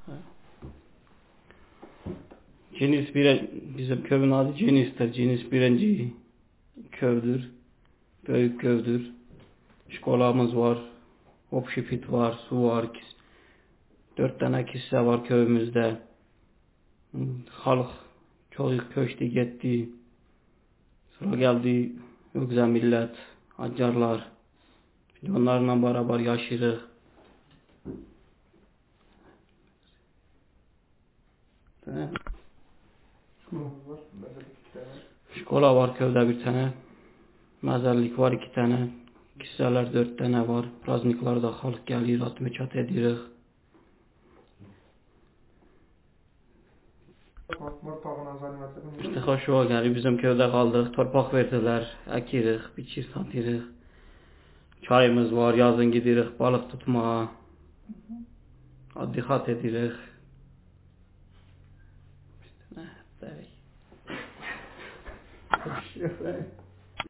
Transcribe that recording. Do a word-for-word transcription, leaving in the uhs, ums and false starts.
Cenis bir, bizim köyün adı Cenis'tir. Cenis birinci kövdür. Büyük kövdür. Şkolamız var. Opşipit var. Su var. Dört tane kilise var köyümüzde. Halk çok köçtü gitti. Sonra geldi Ögze millet, Acarlar. Onlarla beraber yaşayırıq. Şkola var köyde bir tane. Məzəllik var iki tane. Kiliseler dört tane var. Prazniklarda halk gelir, atmeçat edirik. İşte hoşuma geldi. Bizim köyde kaldık. Torpak verdiler. Ekirik, biçir satırıq. Çayımız var. Yazın gidirik balık tutmağa. Dikkat edirik. İşte ne? Demek.